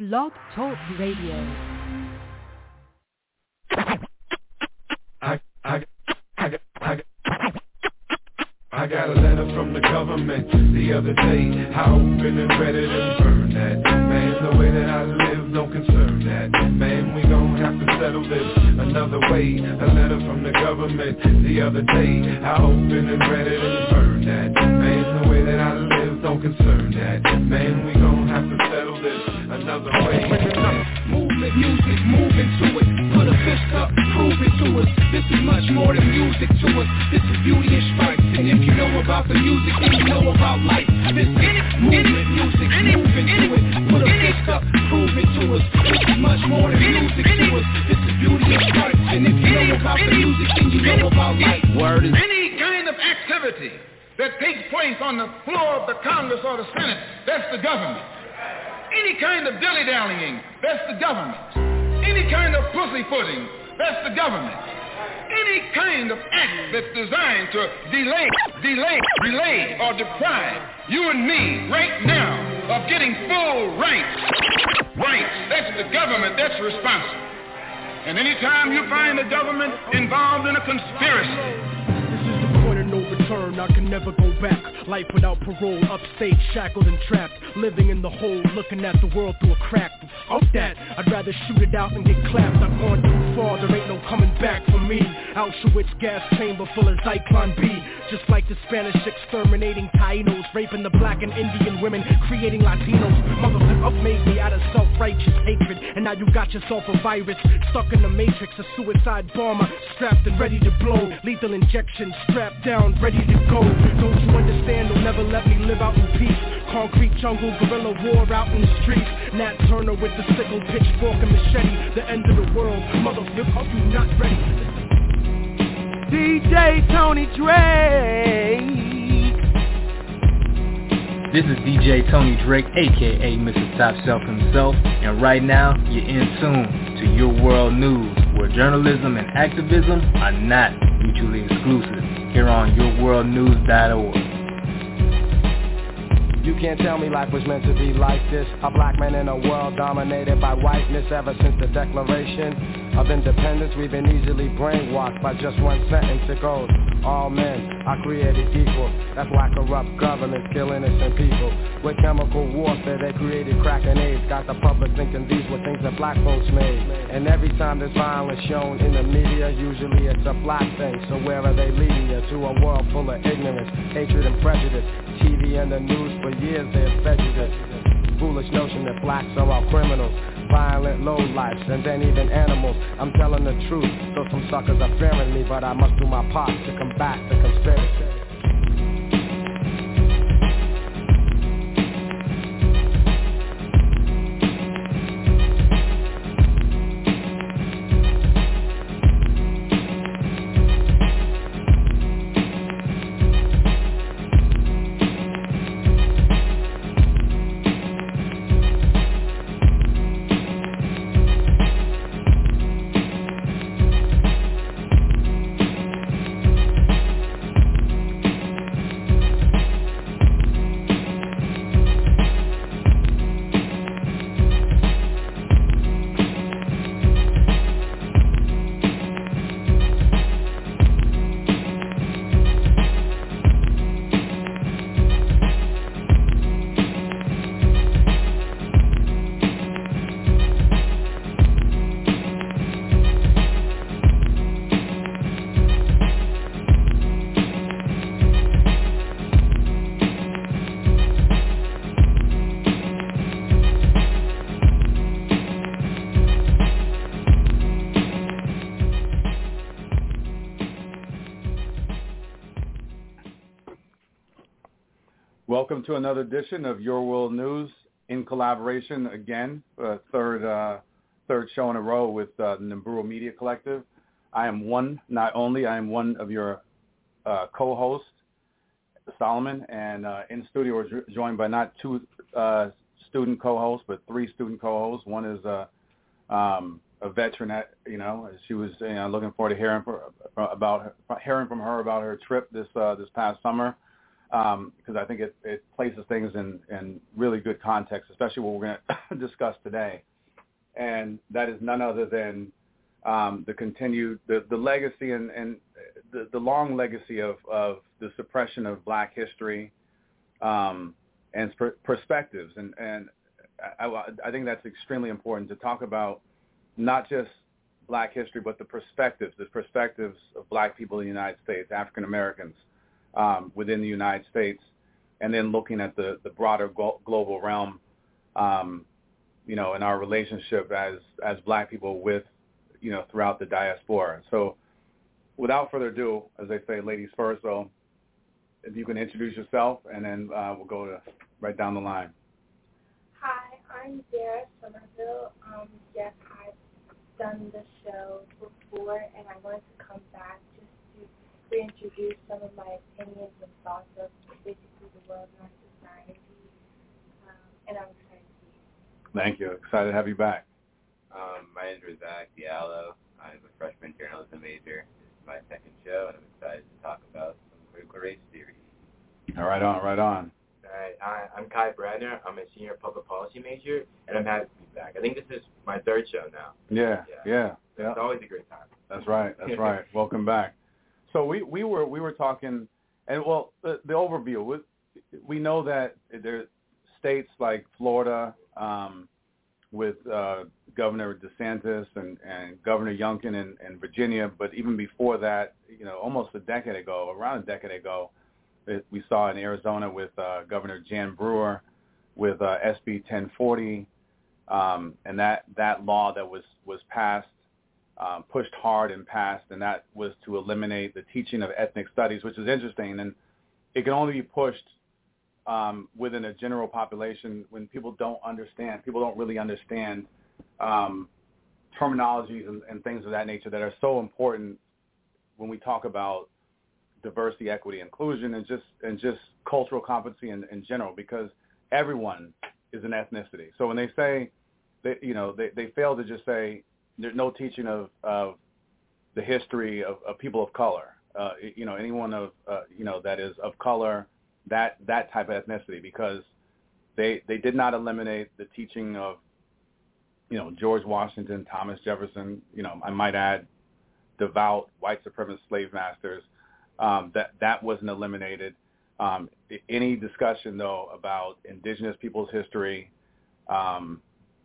Blog Talk Radio. I got a letter from the government the other day. I opened and read it and burned that. Man, the way that I live don't concern that. Man, we gon' have to settle this another way. A letter from the government the other day. I opened and read it and burned that. Man, the way that I live don't concern that. Man, we gon' have to settle this another way. Movement, music, move into it. Put a fist up, prove it to us. This is much more than music to us. This is beauty and strife. And if you know about the music, then you know about life. This is movement, music, move into it. Put a fist up, prove it to us. This is much more than music to us. This is beauty and strife. And if you know about the music, then you know about life. Word is any kind of activity that takes place on the floor of the Congress or the Senate, that's the government. Any kind of dilly-dallying, that's the government. Any kind of pussyfooting, that's the government. Any kind of act that's designed to delay, or deprive you and me right now of getting full rights, that's the government that's responsible. And anytime you find the government involved in a conspiracy, no return, I can never go back. Life without parole, upstate, shackled and trapped. Living in the hole, looking at the world through a crack. Fuck that, I'd rather shoot it out and get clapped. I've gone too far, there ain't no coming back for me. Auschwitz gas chamber full of Zyklon B. Just like the Spanish exterminating Tainos, raping the black and Indian women, creating Latinos. Motherfucker made me out of self-righteous hatred. And now you got yourself a virus, stuck in the matrix. A suicide bomber, strapped and ready to blow. Lethal injection, strapped down, ready to go. Don't you understand? They'll never let me live out in peace. Concrete jungle, guerrilla war out in the streets. Nat Turner with the sickle, pitchfork and machete. The end of the world, motherfucker, you not ready. DJ Tony Drake. This is DJ Tony Drake, aka Mr. Top Shelf himself, and right now you're in tune to Your World News, where journalism and activism are not mutually exclusive. Here on YourWorldNews.org. You can't tell me life was meant to be like this. A black man in a world dominated by whiteness. Ever since the Declaration of Independence, we've been easily brainwashed by just one sentence. It goes, all men are created equal. That's why corrupt governments kill innocent people. With chemical warfare, they created crack and AIDS. Got the public thinking these were things that black folks made. And every time there's violence shown in the media, usually it's a black thing. So where are they leading you? To a world full of ignorance, hatred and prejudice. TV and the news for years they have fed you this foolish notion that blacks are all criminals, violent lowlifes, and then even animals. I'm telling the truth, so some suckers are fearing me, but I must do my part to combat the conspiracy. Welcome to another edition of Your World News in collaboration again, third show in a row with the Nimburo Media Collective. I am one of your co-hosts, Solomon, and in studio we're joined by not two student co-hosts, but three student co-hosts. One is a veteran, she was looking forward to hearing from her about her trip this past summer. because I think it places things in really good context, especially what we're going to discuss today. And that is none other than the continued, the legacy and the long legacy of the suppression of Black history and perspectives. And I think that's extremely important to talk about not just Black history, but the perspectives of Black people in the United States, African Americans within the United States, and then looking at the broader global realm, in our relationship as Black people with, throughout the diaspora. So without further ado, as they say, ladies first, so if you can introduce yourself, and then we'll go right down the line. Hi, I'm Dara Somerville. Yes, I've done the show before, and I wanted to come back just to reintroduce some of my opinions and thoughts of basically the world and our society, and I'm excited to be here. Thank you. Excited to have you back. My name is Razak Diallo. I'm a freshman journalism major. This is my second show, and I'm excited to talk about some critical race theory. All right, on. All right, I'm Kai Bradner. I'm a senior public policy major, and I'm happy to be back. I think this is my third show now. Yeah. It's always a great time. That's right. Welcome back. So we were talking, and the overview. We know that there's states like Florida, with Governor DeSantis and Governor Youngkin in Virginia, but even before that, around a decade ago, we saw in Arizona with Governor Jan Brewer with SB 1040, and that law that was passed, pushed hard and passed, and that was to eliminate the teaching of ethnic studies, which is interesting, and it can only be pushed within a general population when people don't really understand terminologies and things of that nature that are so important when we talk about diversity, equity, inclusion, and just cultural competency in general, because everyone is an ethnicity. So when they say they fail to just say there's no teaching of the history of people of color, anyone of that is of color, that type of ethnicity, because they did not eliminate the teaching of George Washington, Thomas Jefferson, I might add devout white supremacist slave masters. That wasn't eliminated. Any discussion though about indigenous people's history, how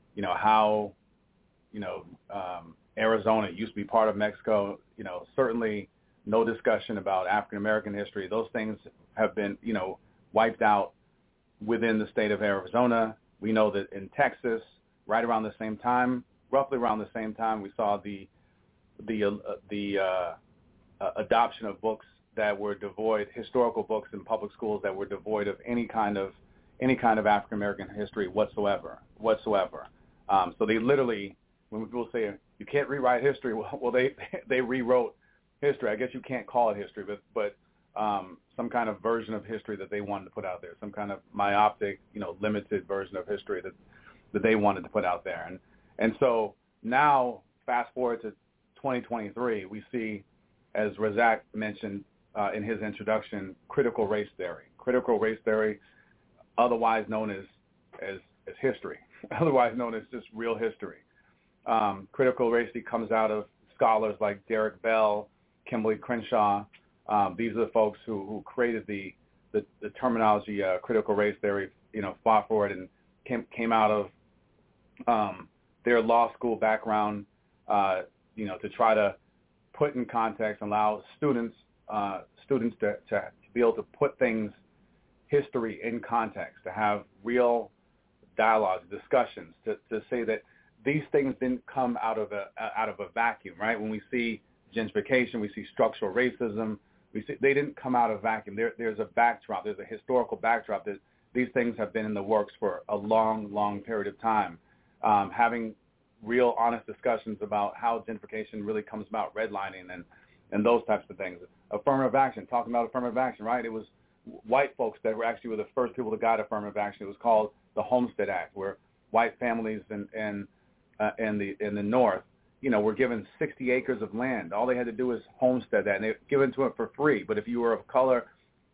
Arizona used to be part of Mexico, certainly no discussion about African American history. Those things have been, wiped out within the state of Arizona. We know that in Texas, roughly around the same time, we saw the adoption of books that were devoid, historical books in public schools that were devoid of any kind of African American history whatsoever. So they literally, when people say you can't rewrite history, well, they rewrote history. I guess you can't call it history, but some kind of version of history that they wanted to put out there, some kind of myopic, limited version of history that they wanted to put out there. And so now, fast forward to 2023, we see, as Razak mentioned in his introduction, critical race theory, otherwise known as history, otherwise known as just real history. Critical race theory comes out of scholars like Derek Bell, Kimberly Crenshaw. These are the folks who created the terminology critical race theory, fought for it and came out of their law school background, to try to put in context, allow students to be able to put things, history in context, to have real dialogues, discussions, to say that these things didn't come out of a vacuum, right? When we see gentrification, we see structural racism, they didn't come out of a vacuum. There's a backdrop, there's a historical backdrop that these things have been in the works for a long, long period of time. Having real honest discussions about how gentrification really comes about, redlining and those types of things. Affirmative action, talking about affirmative action, right? It was white folks that were actually the first people that got affirmative action. It was called the Homestead Act, where white families in the North, were given 60 acres of land. All they had to do was homestead that, and they were given to it for free. But if you were of color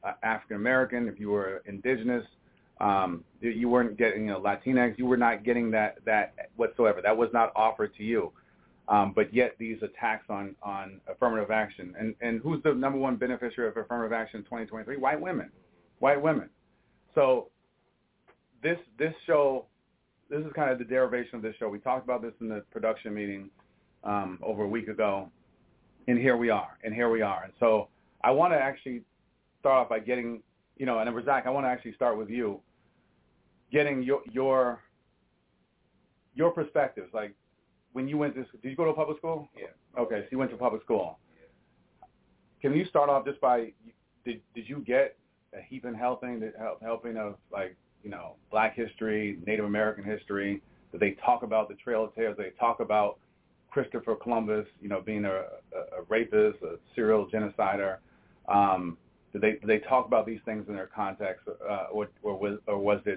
African American, if you were indigenous, you weren't getting Latinx, you were not getting that whatsoever. That was not offered to you. But yet these attacks on affirmative action. And who's the number one beneficiary of affirmative action in 2023? White women. So this show, this is kind of the derivation of this show. We talked about this in the production meeting over a week ago, and here we are. And so I want to actually start off by getting, and Razak, I want to actually start with you, getting your perspectives. Like, when you went to, did you go to a public school? Yeah. Okay, so you went to public school. Yeah. Can you start off just by, did you get a heaping helping of, like, Black history, Native American history? Did they talk about the Trail of Tears? Did they talk about Christopher Columbus, being a rapist, a serial genocider? Did they talk about these things in their context, or was it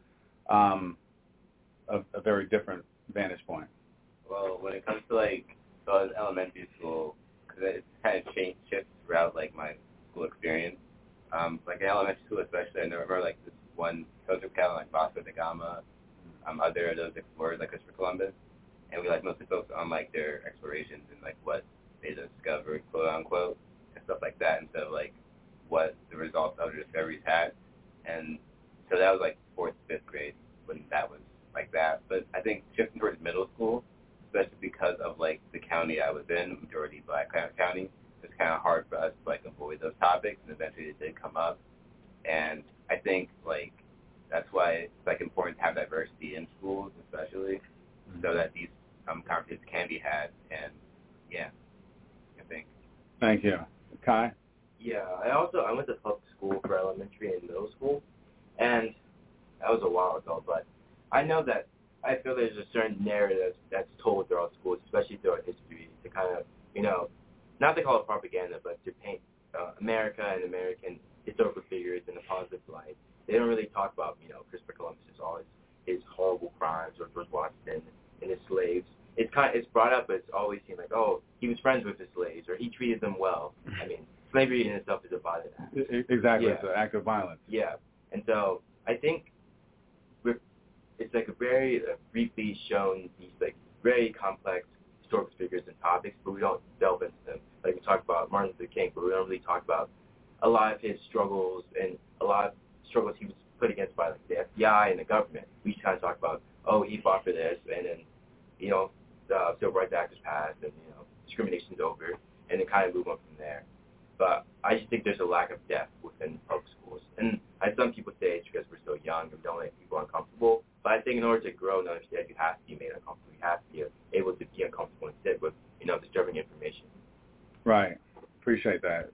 a very different vantage point? Well, when it comes to, I was in elementary school, because it kind of shifts throughout, my school experience. In elementary school especially, I remember, this one social account, Vasco da Gama, other of those explorers, like Christopher Columbus, and we, mostly focused on, their explorations and, what they discovered, quote-unquote, and stuff like that, instead of, what the results of their discoveries had. And so that was, 4th, 5th grade when that was like that. But I think shifting towards middle school, especially because of the county I was in, majority Black county, it's kind of hard for us to avoid those topics, and eventually it did come up. And I think that's why it's important to have diversity in schools, especially, so that these conversations can be had. And yeah, I think. Thank you, Kai. Yeah, I went to public school for elementary and middle school, and that was a while ago. But I know that I feel there's a certain narrative that's told throughout schools, especially throughout history, to kind of, not to call it propaganda, but to paint America and American historical figures in a positive light. They don't really talk about, Christopher Columbus, all his horrible crimes, or George Washington and his slaves. It's brought up, but it's always seemed he was friends with his slaves, or he treated them well. I mean, slavery in itself is a violent act. Exactly, yeah. It's an act of violence. Yeah, and so I think it's a very briefly shown these very complex historical figures and topics, but we don't delve into them. We talk about Martin Luther King, but we don't really talk about a lot of his struggles and a lot of struggles he was put against by the FBI and the government. We just kind of talk about, he fought for this, and then the Civil Rights Act was passed, and discrimination's over, and then kind of move on from there. But I just think there's a lack of depth within public schools. And some people say it's because we're so young and we don't make people uncomfortable. But I think in order to grow and understand, you have to be made uncomfortable. You have to be able to be uncomfortable and sit with, disturbing information. Right. Appreciate that.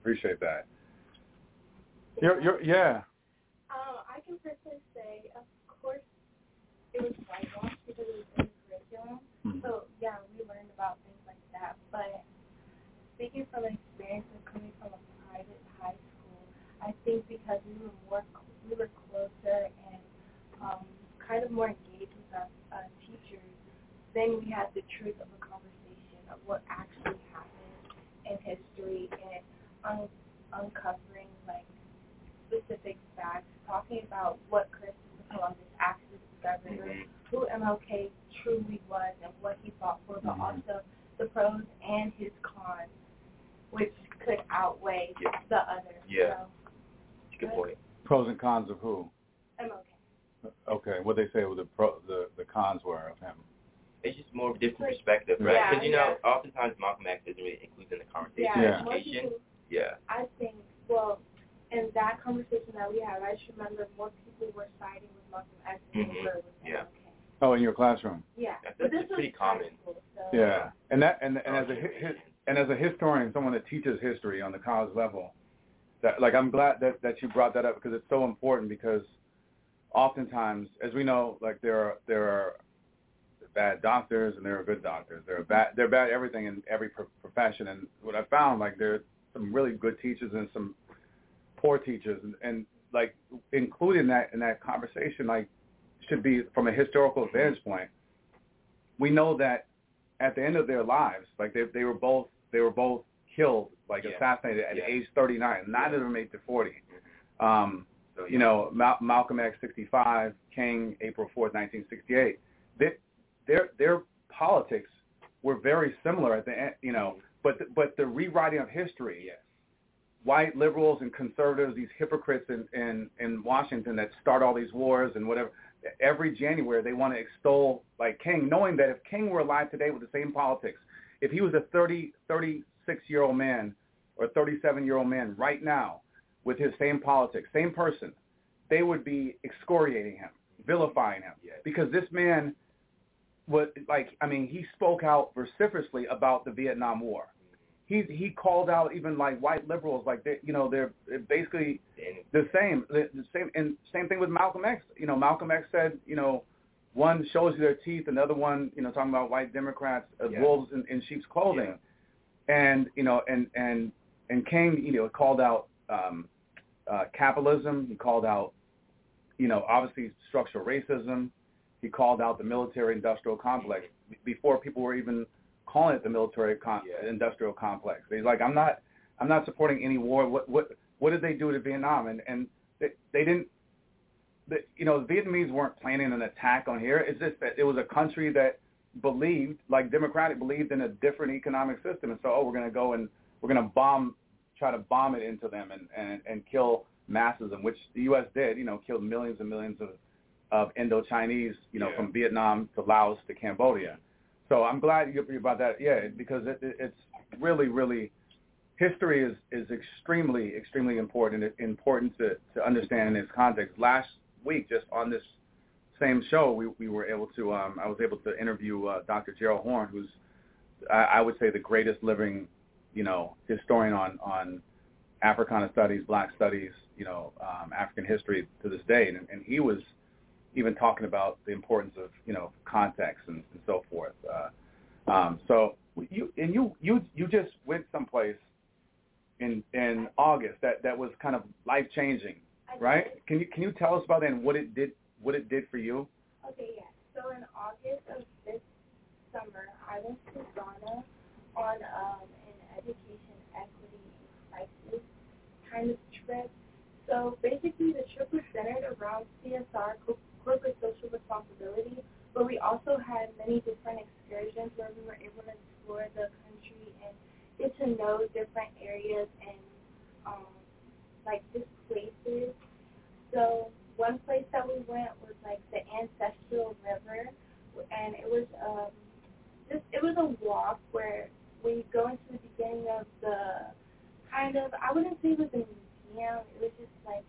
Yeah. I can personally say, of course, it was whitewashed because it was in the curriculum. Mm-hmm. So, yeah, we learned about things like that. But speaking from experience of coming from a private high school, I think because we were closer and kind of more engaged with our teachers, then we had the truth of a conversation of what actually happened in history and uncovering specific facts, talking about what Christopher Columbus actually discovered, who MLK truly was and what he fought for, but also the pros and his cons, which could outweigh the others. Yeah. So, good point. Pros and cons of who? MLK. Okay. What they say the cons were of him? It's just more of a different perspective, right? Because, oftentimes Malcolm X isn't really included in the conversation. Education. I think, in that conversation that we had, I just remember more people were siding with Malcolm X than they were with MLK. Oh, in your classroom? Yeah. That's pretty common. School, so. Yeah. And as a historian, someone that teaches history on the college level, that I'm glad that you brought that up, because it's so important, because oftentimes, as we know, there are bad doctors and there are good doctors. They're bad everything in every profession. And what I found, there's some really good teachers and some poor teachers, and including that in that conversation, should be from a historical vantage point. We know that at the end of their lives, they were both killed, assassinated at age 39. Neither of them made to 40. You know, Malcolm X, 65, King, April 4th, 1968. Their politics were very similar at the end, you know, but the rewriting of history, white liberals and conservatives, these hypocrites in Washington that start all these wars and whatever, every January they want to extol like King, knowing that if King were alive today with the same politics, if he was a 36-year-old man or 37-year-old man right now with his same politics, same person, they would be excoriating him, vilifying him, because this man was like, I mean, he spoke out vociferously about the Vietnam War. He called out even like white liberals, like they, you know, they're basically the same, and same thing with Malcolm X. You know, Malcolm X said, you know, one shows you their teeth, another one, you know, talking about white Democrats, wolves in sheep's clothing, and you know, and King, you know, called out capitalism. He called out, you know, obviously structural racism. He called out the military-industrial complex before people were even calling it the military-industrial complex. He's like, I'm not supporting any war. What did they do to Vietnam? And they didn't. You know, the Vietnamese weren't planning an attack on here. It's just that it was a country that believed, like Democratic, believed in a different economic system, and so we're going to go and we're going to try to bomb it into them and kill masses, and which the U.S. did. You know, killed millions and millions of Indo-Chinese, you know, from Vietnam to Laos to Cambodia. So I'm glad you about that, because it's really, really, history is extremely, extremely important. It's important to understand in its context. Last week, just on this same show, we were able to, I was able to interview Dr. Gerald Horne, who's, I would say, the greatest living, you know, historian on Africana studies, Black studies, you know, African history to this day, and he was even talking about the importance of, you know, context and so forth. So you just went someplace in August that was kind of life changing, right? Can you tell us about that and what it did for you? Okay, yeah. So in August of this summer, I went to Ghana on an education equity crisis kind of trip. So basically, the trip was centered around CSR, corporate social responsibility, but we also had many different excursions where we were able to explore the country and get to know different areas and like just places. So one place that we went was like the Ancestral River, and it was a walk where we go into the beginning of the kind of, I wouldn't say it was a museum, it was just like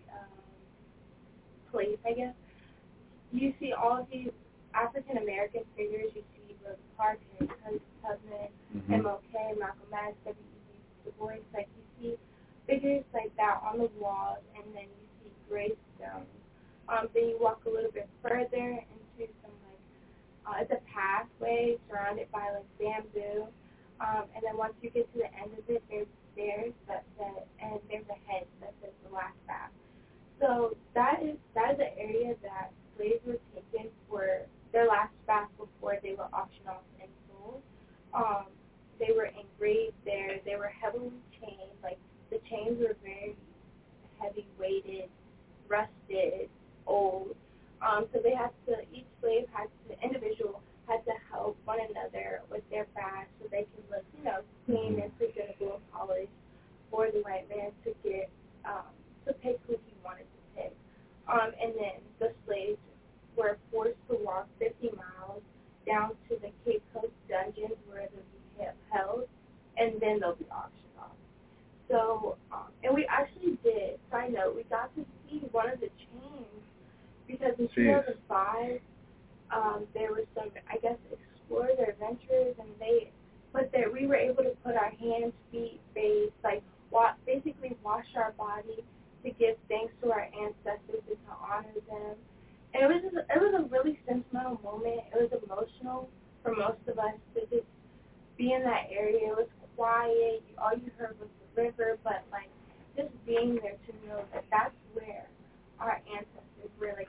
place, I guess. You see all of these African American figures. You see Rosa Parks, Harriet Tubman, MLK, Malcolm X, W.E.B. Du Bois. Like you see figures like that on the walls, and then you see gravestones. Then you walk a little bit further into some it's a pathway surrounded by like bamboo, and then once you get to the end of it, there's stairs and there's a hedge that says the last bath. So that is the area that slaves were taken for their last bath before they were auctioned off and sold. They were engraved there. They were heavily chained. Like the chains were very heavy weighted, rusted, old. So they had to, each slave individual had to help one another with their bags so they can look, you know, clean and presentable and polished for the white man to get, to pick who he wanted to pick. And then the slaves were forced to walk 50 miles down to the Cape Coast dungeons where they'll be held, and then they'll be auctioned off. So, and we actually did, side note, we got to see one of the chains, because in 2005, there was some, I guess, explore their adventures, and we were able to put our hands, feet, face, like, basically wash our body to give thanks to our ancestors and to honor them. And it was a really sentimental moment. It was emotional for most of us to just be in that area. It was quiet. All you heard was the river, but like just being there to know that that's where our ancestors were. Like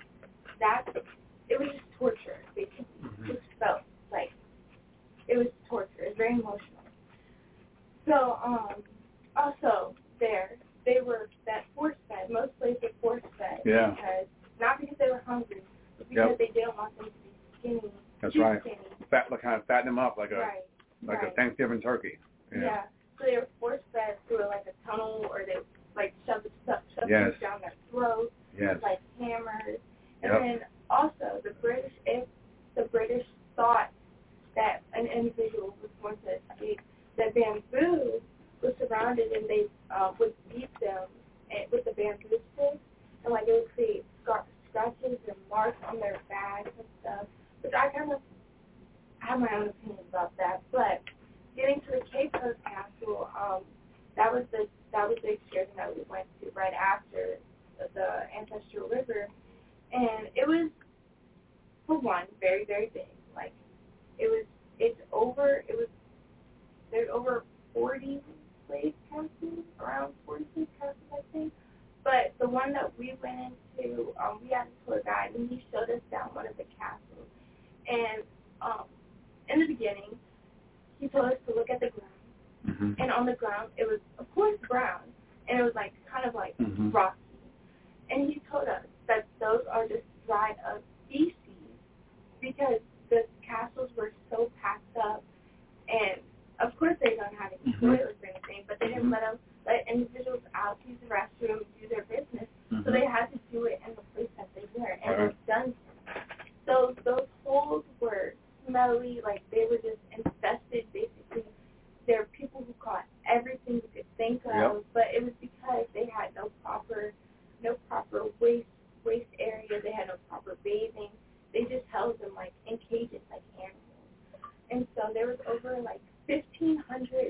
it was just torture, basically. It just felt like it was torture. It was very emotional. So also there, they were that force fed. Most slaves were Yeah. Because, not because they were hungry, but because they didn't want them to be skinny. That's right. Skinny. Kind of fatten them up like a Thanksgiving turkey. Yeah. So they were force-fed through like a tunnel, or they like shoved things down their throats, like hammers. And then also the British, if the British thought that an individual was going to escape, that bamboo was surrounded, and they would beat them with the bamboo sticks, and like it would create scratches and marks on their bags and stuff. Which I have my own opinion about that. But getting to the Cape Coast Castle, that was the excursion that we went to right after the Ancestral River, and it was, for one, very, very big. Like there's over 40 slave castles, around 40 slave castles, I think. But the one that we went into, we had a tour guide, and he showed us down one of the castles. And in the beginning, he told us to look at the ground. And on the ground, it was, of course, brown, and it was like kind of like rocky. And he told us that those are just dried up feces, because the castles were so packed up, and of course they don't have any toilets or anything, but they didn't let individuals out to use the restroom and do their business, so they had to do it in the place that they were, and it was dungeons. So those holes were smelly, like they were just infested, basically. There were people who caught everything you could think of, but it was because they had no proper waste area, they had no proper bathing. They just held them like in cages like animals. And so there was over like 1,500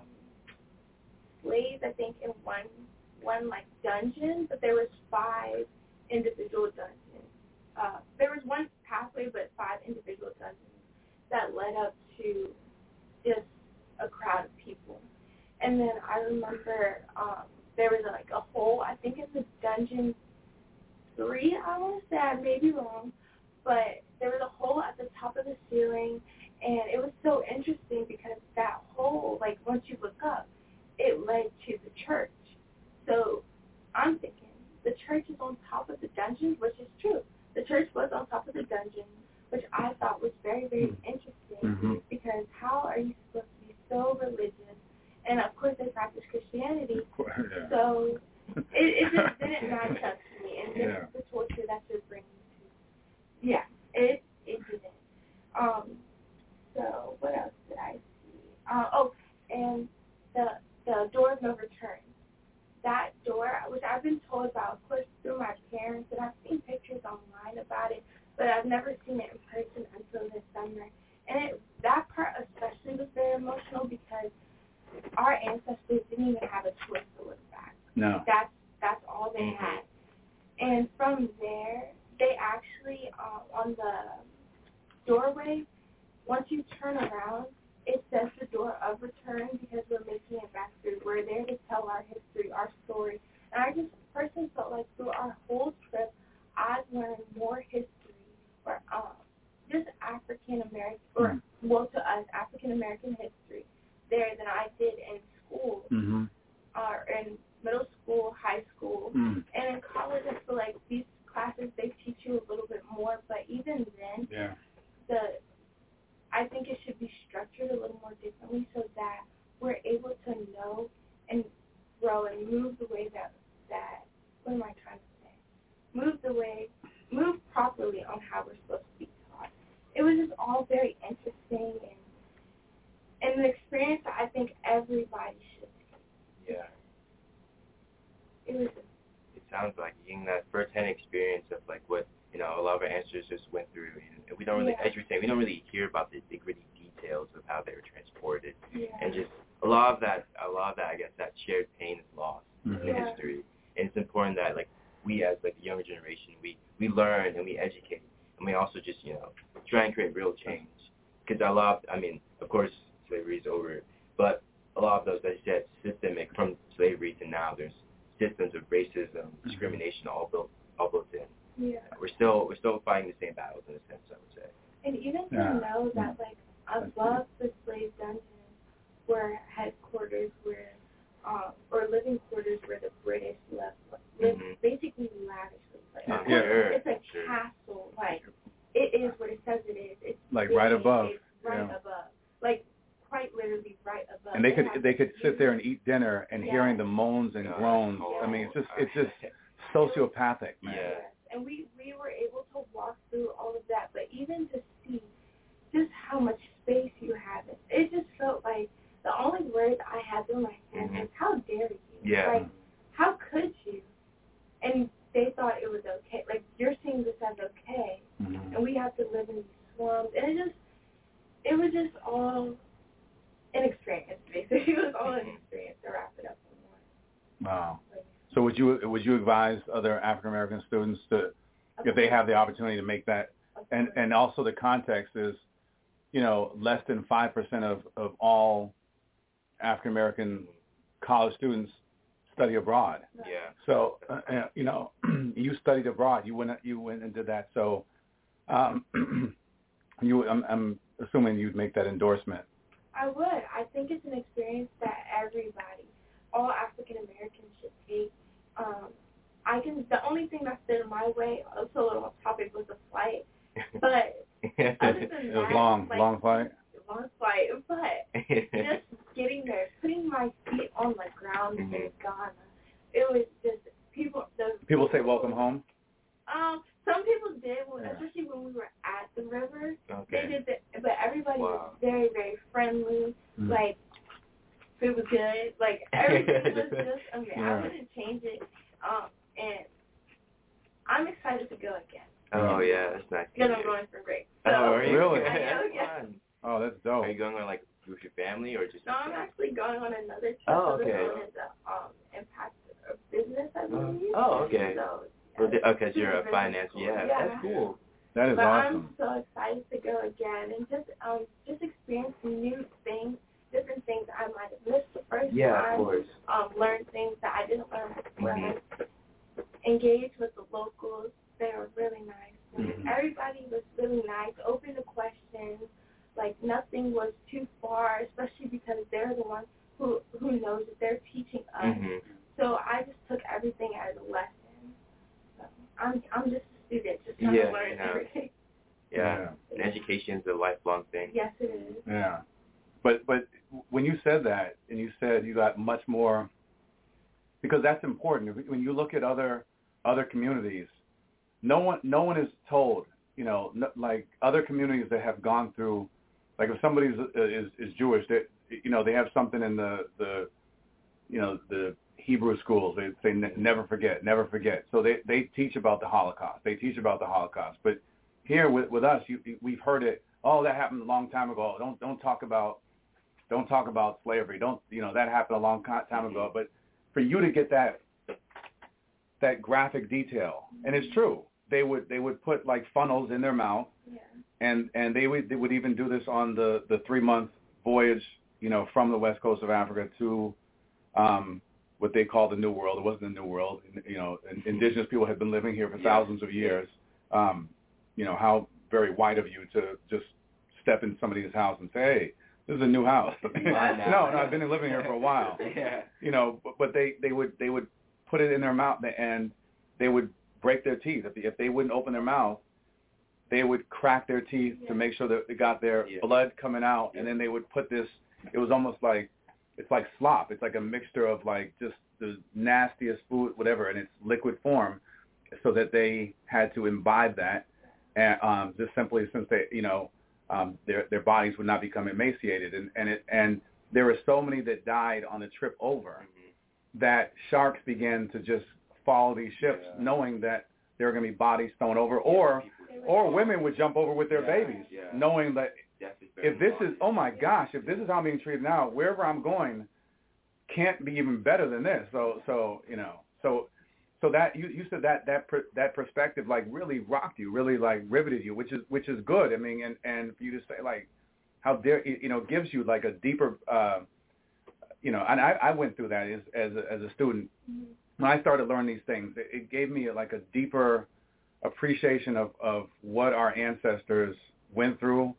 slaves, I think, in one like dungeon, but there was 5 individual dungeons. There was one pathway, but 5 individual dungeons that led up to just a crowd of people. And then I remember there was like a hole, I think it's a dungeon 3, I want to say, I may be wrong, but there was a hole at the top of the ceiling, and it was so interesting because that hole, like once you look up, it led to the church. So I'm thinking the church is on top of the dungeon, which is true. The church was on top of the dungeon, which I thought was very, very interesting, because how are you supposed to be so religious? And of course they practice Christianity, so it just didn't match up to me, and this is the torture that you're bringing to. It didn't. So what else did I see? And the door of no return. That door, which I've been told about, of course, through my parents, and I've seen pictures online about it, but I've never seen it in person until this summer. And that part especially was very emotional, because our ancestors didn't even have a choice to look back. No. That's all they had. And from there, they actually, on the doorway, once you turn around, it says the door of return, because we're making it back through. We're there to tell our history, our story. And I just personally felt like through our whole trip, I've learned more history, or just African-American, or well, to us, African-American history there than I did in school, or in middle school, high school. And in college, I feel like these classes, they teach you a little bit more, but even then, I think it should be structured a little more differently, so that we're able to know and grow and move the way that what am I trying to say? Move properly on how we're supposed to be taught. It was just all very interesting, and an experience that I think everybody should take. It sounds like getting that first-hand experience of like what a lot of our ancestors just went through, and we don't really, as you're saying, we don't really hear about the gritty details of how they were transported, and just a lot of that, I guess, that shared pain is lost in history, and it's important that like we as like the younger generation, we learn and we educate, and we also just try and create real change, because of course slavery is over, but a lot of those, as you said, systemic from slavery to now, there's systems of racism, discrimination, all built in. We're still fighting the same battles in a sense, I would say. And even to know that like above the slave dungeons were headquarters or living quarters where the British lived basically lavishly. above. Right above. Like, quite literally right above. And they could sit there and eat dinner and hearing the moans and groans. I mean, it's just sociopathic, man. Yes. And we were able to walk through all of that, but even to see just how much space you have, it just felt like the only word I had through my head was, how dare you? Yeah. Like, how could you? And they thought it was okay. Like, you're seeing this as okay, and we have to live in these slums. And it was just all an experience, basically. It was all an experience to wrap it up in one. Wow. So would you advise other African American students to, if they have the opportunity to make that, and also the context is, less than 5% of all African American college students study abroad. Yeah. So you studied abroad. You went and did that. So I'm assuming you'd make that endorsement. I would. I think it's an experience that everybody, all African Americans, should take. The only thing that stood in my way, also a little off topic, was the flight. But other than that, it was long flight. Long flight, but just getting there, putting my feet on the ground in Ghana, it was just people say welcome home. Some people did, especially when we were at the river. Okay. They did, but everybody was very, very friendly. Like, food was good. Like, everything was just amazing. I wouldn't change it. And I'm excited to go again. Oh, yeah, that's nice. Because I'm going for break. So, are you? Really? Yeah. Oh, that's dope. Are you going on, like, with your family or just? No, I'm actually going on another trip. Oh, okay. It's impact of business, I believe. Oh, okay. So, because you're a finance. Yeah, that's cool. That is awesome. I'm so excited to go again and just experience new things, different things I might have missed the first time. Yeah, of course. Learn things that I didn't learn before. Engage with the locals. They were really nice. Everybody was really nice, open to questions. Like, nothing was too far, especially because they're the ones who knows that they're teaching us. So I just took everything as a lesson. So I'm just a student, just trying to learn everything. Yeah, and education's a lifelong thing. Yes, it is. Yeah, but when you said that, and you said you got much more, because that's important. When you look at other communities, no one is told. Like other communities that have gone through, like if somebody is Jewish, they have something in the Hebrew schools. They say never forget, never forget. So they teach about the Holocaust. But here with us, we've heard it. Oh, that happened a long time ago. Don't talk about slavery. That happened a long time ago. But for you to get that graphic detail, and it's true. They would put like funnels in their mouth, and they would even do this on the 3-month voyage, from the west coast of Africa to what they call the New World. It wasn't the New World. Indigenous people had been living here for thousands of years. How very white of you to just step in somebody's house and say, hey, this is a new house. No, I've been living here for a while. But they would put it in their mouth, and they would break their teeth. If they wouldn't open their mouth, they would crack their teeth to make sure that they got their blood coming out, and then they would put this. It was almost like, it's like slop. It's like a mixture of like just the nastiest food, whatever, in its liquid form, so that they had to imbibe that, and just simply since they, their bodies would not become emaciated, and there were so many that died on the trip over, that sharks began to just follow these ships, knowing that there were going to be bodies thrown over, or women would jump over with their babies, knowing that if this is, oh my gosh, if this is how I'm being treated now, wherever I'm going can't be even better than this. So that you said that perspective like really rocked you, really like riveted you, which is good. I mean, and for you to say like how dare, gives you like a deeper, and I went through that as a student. When I started learning these things, it gave me like a deeper appreciation of what our ancestors went through,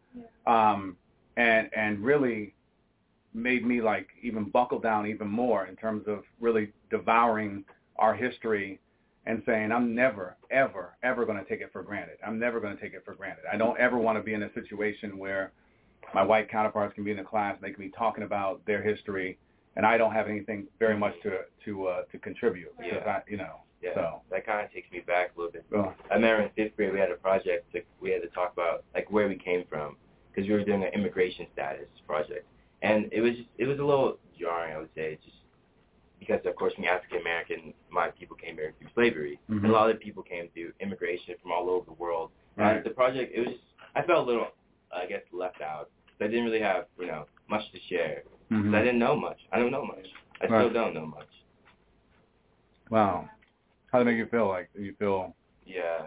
and really made me like even buckle down even more in terms of really devouring our history and saying, I'm never, ever, ever going to take it for granted. I'm never going to take it for granted. I don't ever want to be in a situation where my white counterparts can be in the class, they can be talking about their history, and I don't have anything very much to contribute. Yeah. So that kind of takes me back a little bit. I remember in 5th grade we had a project that we had to talk about like where we came from, because we were doing an immigration status project, and it was a little jarring, I would say, just because of course being African American, my people came here through slavery, and a lot of people came through immigration from all over the world. Right. And the project, I felt a little, I guess, left out. I didn't really have much to share. I didn't know much. I don't know much. I still don't know much. Wow. How did it make you feel? Like you feel? Yeah.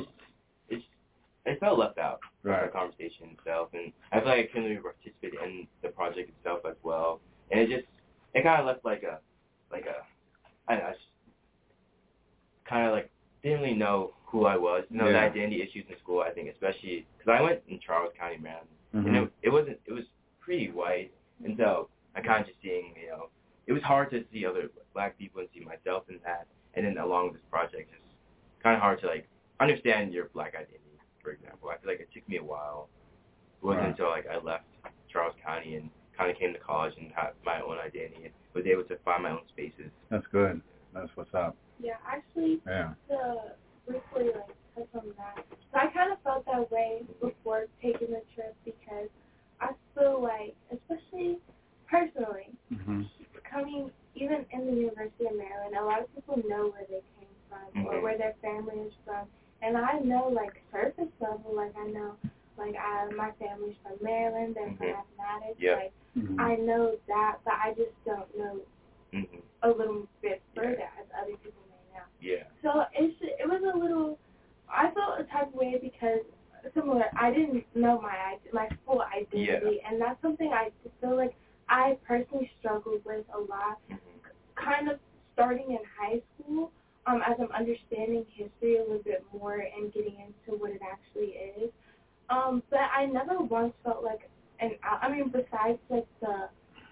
It felt left out. Right. The conversation itself, and I feel like I couldn't really participate in the project itself as well. And it kind of left I don't know, kind of like didn't really know who I was. The identity issues in school, I think, especially because I went in Charles County, Maryland, and it was pretty white, and so I kind of just seeing, it was hard to see other black people and see myself in that, and then along with this project, it's kind of hard to like understand your black identity, for example. I feel like it took me a while. It wasn't until like I left Charles County and kind of came to college and had my own identity and was able to find my own spaces. That's good. That's what's up. Yeah, actually, to briefly touch on that. So I kind of felt that way before taking the trip because I feel like, especially personally, coming even in the University of Maryland, a lot of people know where they came from or where their family is from. And I know, like, surface level, like, I know, like, my family's from Maryland, they're from Appomattox. Yeah. Like, I know that, but I just don't know a little bit further as other people may know. Yeah. So it was a little, I felt a type of way because, similar, I didn't know my full identity, and that's something I feel like I personally struggled with a lot, kind of starting in high school, as I'm understanding history a little bit more and getting into what it actually is. But I never once felt like, besides like the,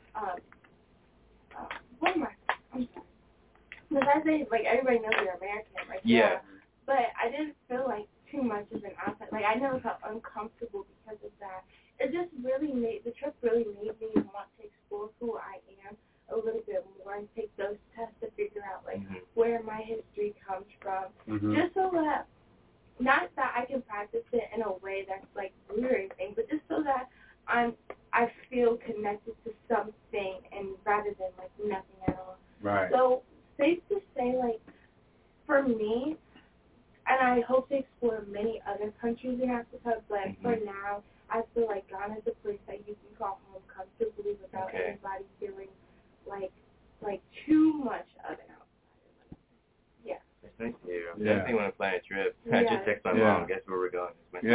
I'm sorry. Besides like everybody knows you're American, like but I didn't feel like too much of an outside. Like I never felt uncomfortable because of that. It just the trip really made me want to explore who I am a little bit more and take those tests to figure out like where my history comes from, just so that not that I can practice it in a way that's like rude or anything, but just so that I feel connected to something and rather than like nothing at all. Right. So safe to say, like for me, and I hope to explore many other countries in Africa, but for now, I feel like Ghana is a place that you can call home comfortably without anybody feeling like too much of an outsider. Yeah. That's nice to hear. I definitely want to plan a trip. I just text my mom, guess where we're going.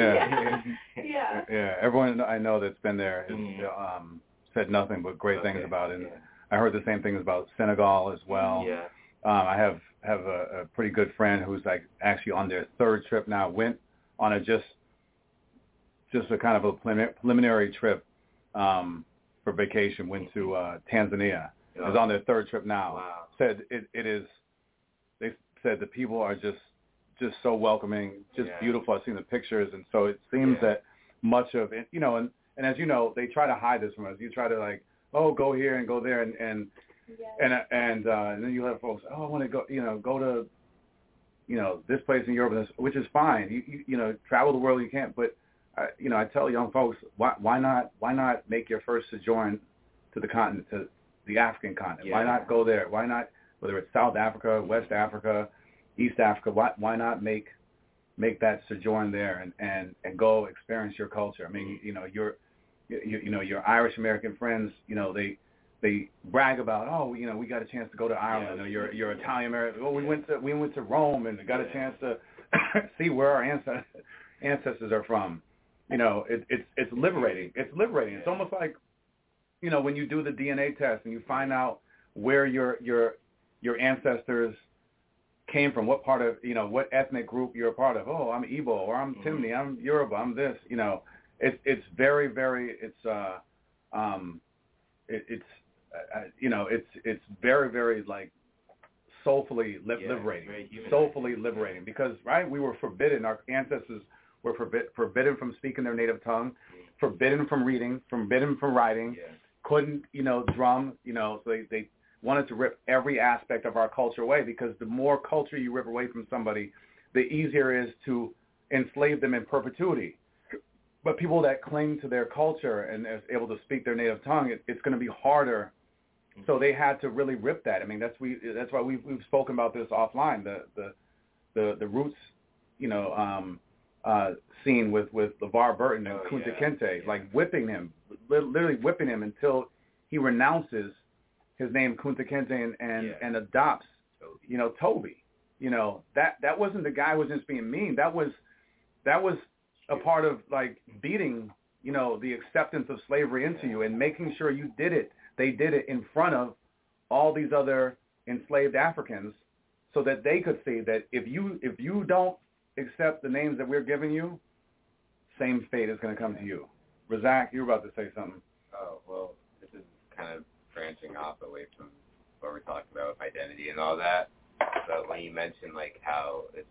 Yeah. Everyone I know that's been there has said nothing but great things about it. And I heard the same things about Senegal as well. Yeah. I have a pretty good friend who's like actually on their third trip now. Went on a just a kind of a preliminary trip for vacation. Went to Tanzania. Is on their third trip now. Wow. Said it is. They said the people are just so welcoming, just beautiful. I've seen the pictures, and so it seems that much of it, and as you know, they try to hide this from us. You try to like, go here and go there, and then you have folks, I want to go, go to, this place in Europe, which is fine. You travel the world you can't, but I tell young folks, why not make your first sojourn to the continent, to the African continent? Yeah. Why not go there? Why not, whether it's South Africa, West Africa, East Africa, why not make that sojourn there and go experience your culture? I mean, your Irish American friends, they brag about, we got a chance to go to Ireland. Or your Italian American, we went to Rome and got a chance to see where our ancestors are from. It's liberating. It's liberating. It's almost like, when you do the DNA test and you find out where your ancestors came from, what part of, what ethnic group you're a part of. Oh, I'm Igbo, or I'm Timni, I'm Yoruba, I'm this. It's very, very, it's very, very like soulfully liberating. Soulfully liberating because, right, we were forbidden. Our ancestors were forbidden from speaking their native tongue, forbidden from reading, forbidden from writing, couldn't, drum, so they wanted to rip every aspect of our culture away because the more culture you rip away from somebody, the easier it is to enslave them in perpetuity. But people that cling to their culture and is able to speak their native tongue, it's going to be harder. So they had to really rip that. I mean, that's why we've spoken about this offline. The Roots, scene with LeVar Burton and Kunta Kinte, like whipping him, literally whipping him until he renounces his name Kunta Kinte and adopts, Toby. That wasn't the guy who was just being mean. That was a part of like beating, the acceptance of slavery into you and making sure you did it. They did it in front of all these other enslaved Africans so that they could see that if you don't accept the names that we're giving you, same fate is going to come to you. Razak, you were about to say something. Oh, well, this is kind of branching off away from what we're talking about with identity and all that. But when you mentioned how it's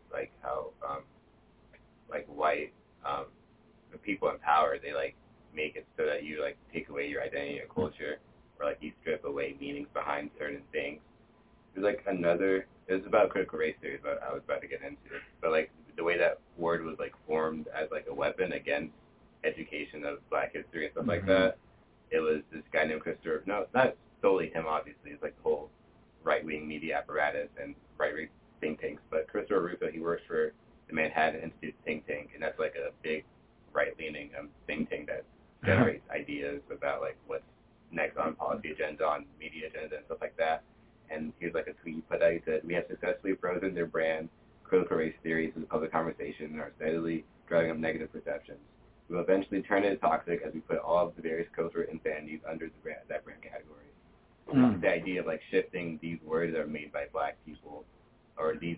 white the people in power, they make it so that you take away your identity and culture, or you strip away meanings behind certain things. There's it was about critical race theory, but I was about to get into it. But the way that word was formed as a weapon against education of Black history and stuff like that, it was this guy named Christopher. No, not solely him, obviously. It's the whole right-wing media apparatus and right-wing think tanks. But Christopher Rufo, he works for the Manhattan Institute think tank, and that's a big right-leaning think tank that generates ideas about what's next on policy agenda, on media agenda, and stuff like that. And here's a tweet he put out. He said, "We have successfully frozen their brand, critical race theories, in the public conversation and are steadily driving up negative perceptions. We will eventually turn it toxic as we put all of the various cultural infinities under that brand category." The idea of shifting these words that are made by Black people, or these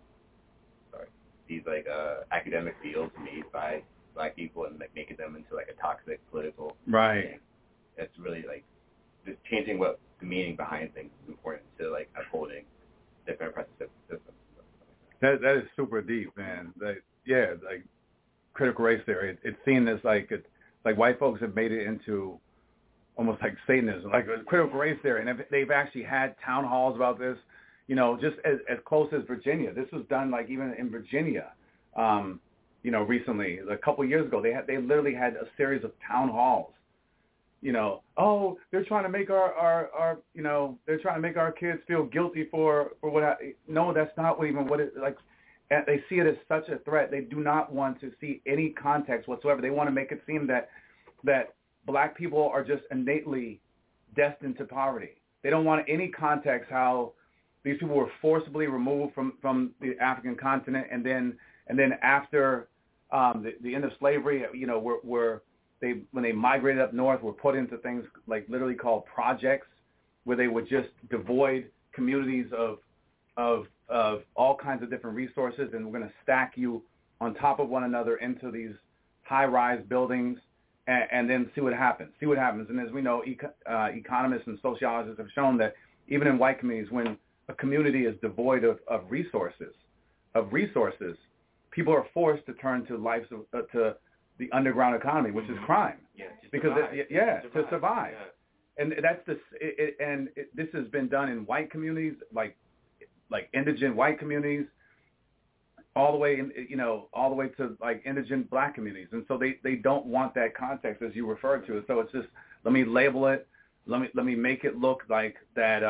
academic fields made by Black people, and making them into a toxic political thing. It's really just changing what the meaning behind things is important to upholding different oppressive systems. That is super deep, man. Critical race theory. It's seen as white folks have made it into almost Satanism, critical race theory, and they've actually had town halls about this. Just as close as Virginia. This was done even in Virginia. Recently, a couple of years ago, they literally had a series of town halls. They're trying to make they're trying to make our kids feel guilty for what. No, that's not what it They see it as such a threat. They do not want to see any context whatsoever. They want to make it seem that Black people are just innately destined to poverty. They don't want any context how these people were forcibly removed from the African continent, and then after the end of slavery, when they migrated up north, were put into things literally called projects, where they would just devoid communities of all kinds of different resources, and we're going to stack you on top of one another into these high-rise buildings, and then see what happens. And as we know, economists and sociologists have shown that even in white communities, when a community is devoid of resources, people are forced to turn to to the underground economy, which is crime. To survive. And that's this has been done in white communities, like indigent white communities, all the way to indigent Black communities. And so they don't want that context, as you referred to. So it's just, let me label it, let me make it look like that.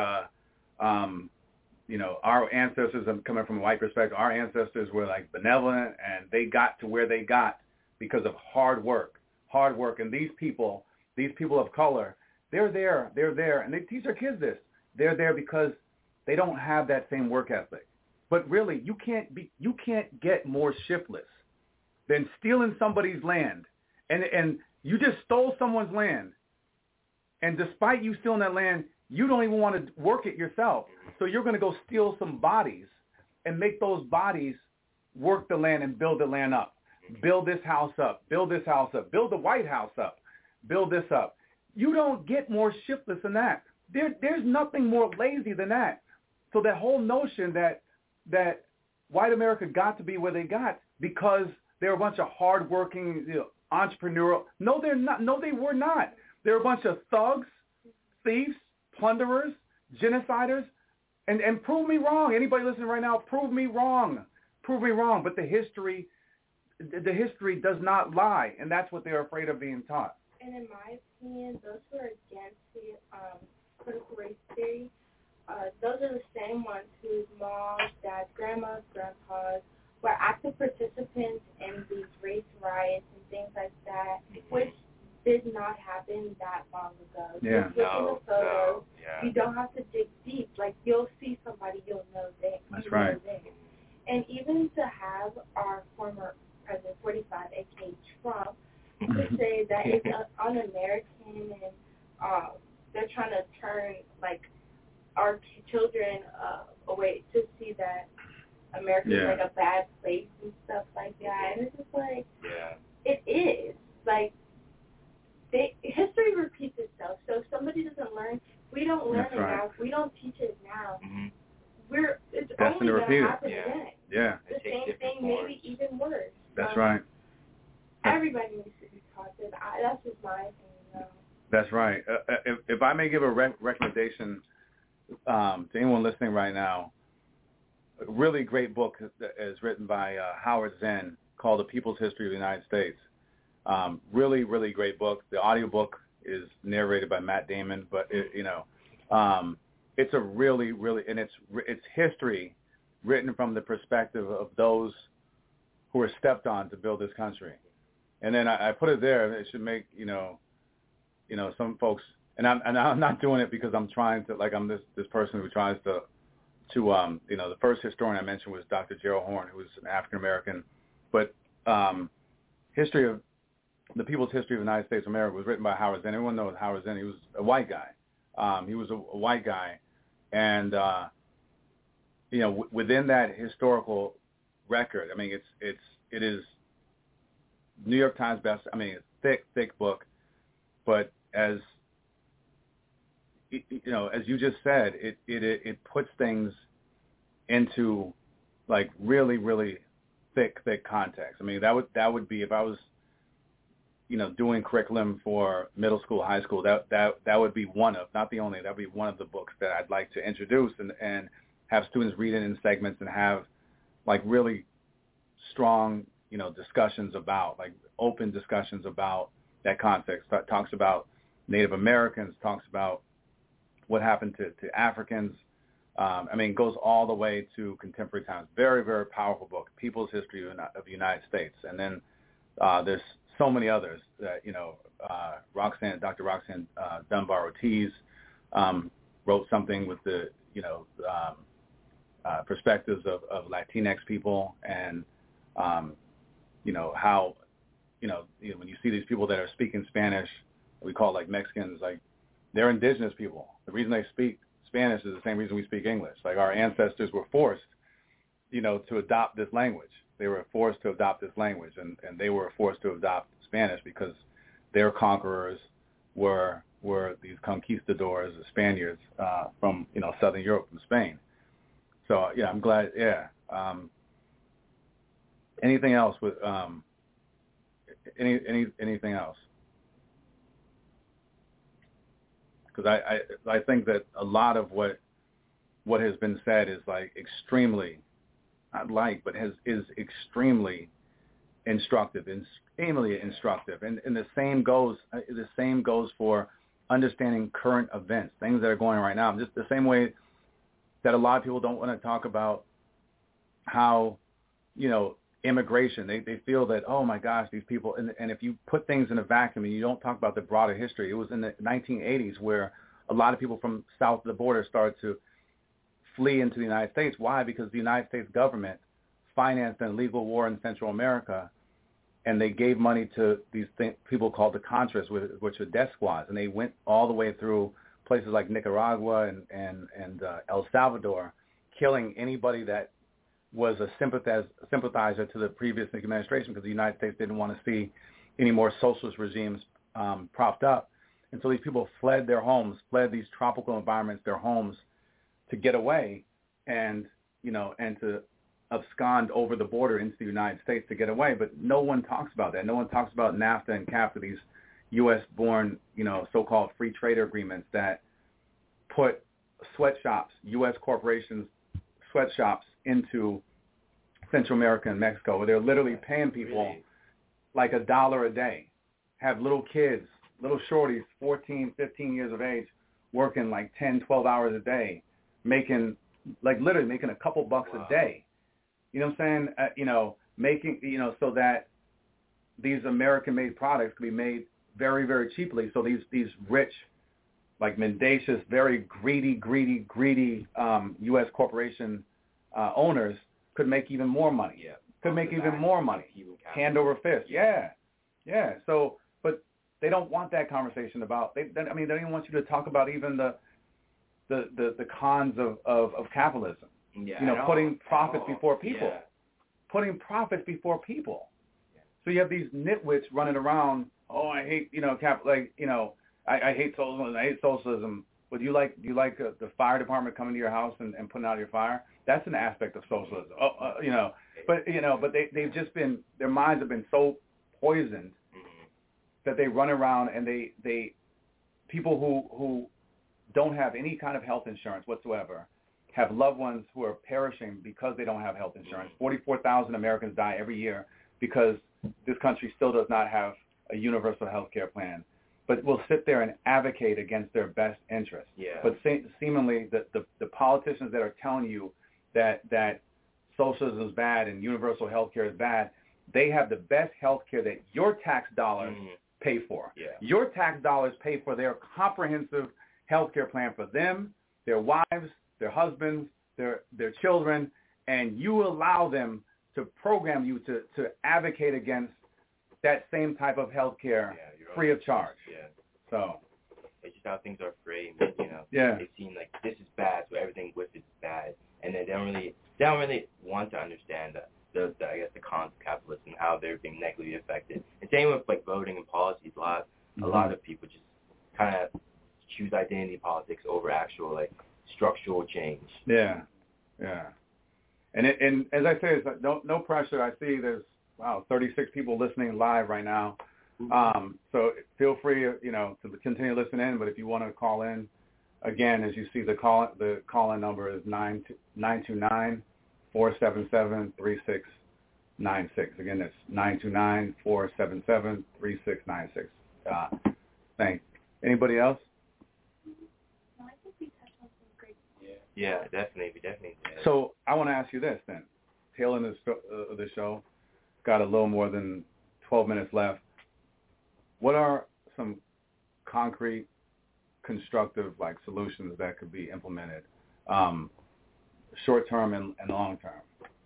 Our ancestors, coming from a white perspective, our ancestors were benevolent, and they got to where they got because of hard work. And these people of color, they're there, and they teach their kids this. They're there because they don't have that same work ethic. But really, you can't get more shiftless than stealing somebody's land. And you just stole someone's land. And despite you stealing that land, you don't even want to work it yourself. So you're going to go steal some bodies and make those bodies work the land and build the land up. Build this house up. Build this house up. Build the White House up. Build this up. You don't get more shiftless than that. There's nothing more lazy than that. So that whole notion that white America got to be where they got because they're a bunch of hardworking, entrepreneurial. No, they're not. No, they were not. They're a bunch of thugs, thieves, plunderers, genociders, and prove me wrong. Anybody listening right now, prove me wrong. Prove me wrong. But the history does not lie, and that's what they're afraid of being taught. And in my opinion, those who are against the critical race theory, those are the same ones whose moms, dads, grandmas, grandpas were active participants in these race riots and things like that, which did not happen that long ago. Yeah. Just look in the photos. You don't have to dig deep. Like, you'll see somebody, you'll know them. That's right. And even to have our former President 45, a.k.a. Trump, to say that it's un-American and they're trying to turn, like, our children away to see that America is like a bad place and stuff like that. And it's just like, it is. Like, history repeats itself. So if somebody doesn't learn, we don't learn it now. If we don't teach it now, it's only going to happen again. Yeah. The same thing, maybe even worse. That's right. Everybody needs to be taught this. That's just my opinion. That's right. If I may give a recommendation to anyone listening right now, a really great book is written by Howard Zinn called The People's History of the United States. Really, really great book. The audiobook is narrated by Matt Damon, but it's a really, really, and it's history written from the perspective of those who were stepped on to build this country. And then I put it there. It should make some folks, and I'm not doing it because I'm trying to, like, I'm this person who tries to the first historian I mentioned was Dr. Gerald Horne, who was an African American, but history of the People's History of the United States of America was written by Howard Zinn. Everyone knows Howard Zinn. He was a white guy. He was a white guy, and within that historical record, I mean, it is New York Times best. I mean, it's thick book, but as you just said, it puts things into, like, really, really thick context. I mean, that would be, if I was doing curriculum for middle school, high school, that would be one of, not the only, that would be one of the books that I'd like to introduce and have students read it in segments and have, like, really strong, discussions about, like, open discussions about that context. That talks about Native Americans, talks about what happened to Africans. I mean, it goes all the way to contemporary times. Very, very powerful book, People's History of the United States. And then there's so many others that, Dr. Roxanne Dunbar Ortiz wrote something with the, perspectives of Latinx people and, how, when you see these people that are speaking Spanish, we call, like, Mexicans, like, they're indigenous people. The reason they speak Spanish is the same reason we speak English. Like, our ancestors were forced, to adopt this language. They were forced to adopt this language, and they were forced to adopt Spanish because their conquerors were these conquistadors, the Spaniards from, Southern Europe, from Spain. So, yeah, I'm glad, anything else with anything else? Because I think that a lot of what has been said is, like, extremely, is extremely instructive, and the same goes for understanding current events, things that are going on right now. Just the same way that a lot of people don't want to talk about how, immigration. They feel that, oh my gosh, these people, and if you put things in a vacuum and you don't talk about the broader history, it was in the 1980s where a lot of people from south of the border started to flee into the United States. Why? Because the United States government financed an illegal war in Central America, and they gave money to these people called the Contras, which are death squads, and they went all the way through places like Nicaragua and El Salvador, killing anybody that was a sympathizer to the previous administration, because the United States didn't want to see any more socialist regimes propped up. And so these people fled their homes, fled these tropical environments, their homes, to get away. and to abscond over the border into the United States to get away. But no one talks about that. No one talks about NAFTA and CAFTA, these U.S.-born, so-called free trade agreements that put sweatshops, U.S. corporations, sweatshops into Central America and Mexico, where they're literally paying people like $1 a day, have little kids, little shorties, 14, 15 years of age, working like 10, 12 hours a day, literally making a couple bucks a day. You know what I'm saying? Making, so that these American-made products can be made very, very cheaply. So these rich, like mendacious, very greedy U.S. corporation owners could make even more money. Yeah. Could make even more money. Hand over fist. Yeah. So, but they don't want that conversation about. They don't even want you to talk about even the cons of capitalism. Yeah, putting profits before people. Yeah. Putting profits before people. Yeah. So you have these nitwits running around. Oh, I hate I hate socialism. I hate socialism. But do you like the fire department coming to your house and putting out your fire? That's an aspect of socialism. But they've just been, their minds have been so poisoned that they run around and they people who don't have any kind of health insurance whatsoever have loved ones who are perishing because they don't have health insurance. 44,000 Americans die every year because this country still does not have a universal health care plan, but will sit there and advocate against their best interests. Yeah. But seemingly the politicians that are telling you that socialism is bad and universal health care is bad, they have the best health care that your tax dollars pay for. Yeah. Your tax dollars pay for their comprehensive health care plan for them, their wives, their husbands, their children, and you allow them to program you to advocate against that same type of health care free of charge. Yeah. So it's just how things are framed, Yeah. They seem like this is bad, so everything with it is bad, and they don't really want to understand the cons of capitalism and how they're being negatively affected. And same with like voting and policies. A lot of people just kind of choose identity politics over actual like structural change. Yeah. And as I say, it's like no pressure. I see there's 36 people listening live right now. So feel free, to continue listening in. But if you want to call in, again, as you see, the call-in number is 929-477-3696. Again, that's 929-477-3696. Thanks. Anybody else? No, I think we touched on some great. Yeah, definitely. We definitely did. So I want to ask you this then. Tail end of the show, got a little more than 12 minutes left. What are some concrete, constructive solutions that could be implemented, short term and long term?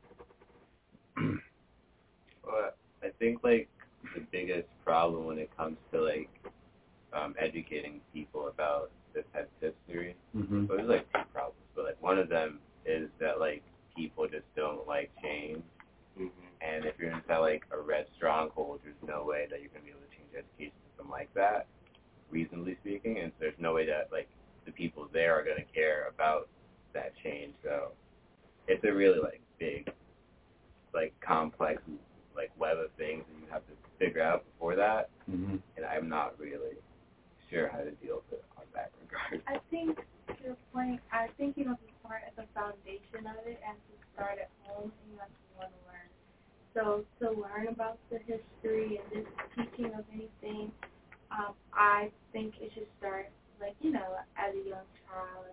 Well, I think the biggest problem when it comes to educating people about this type of history, so there's two problems, but one of them is that people just don't like change, and if you're inside a red stronghold, there's no way that you're going to be able to change education system like that, reasonably speaking, and so there's no way that the people there are going to care about that change. So it's a really big, complex web of things that you have to figure out before that, and I'm not really sure how to deal with it on that regard. I think to your point, I think you have to start at the foundation of it and to start at home, and you have to want to learn. So to learn about the history and this teaching of anything, I think it should start as a young child,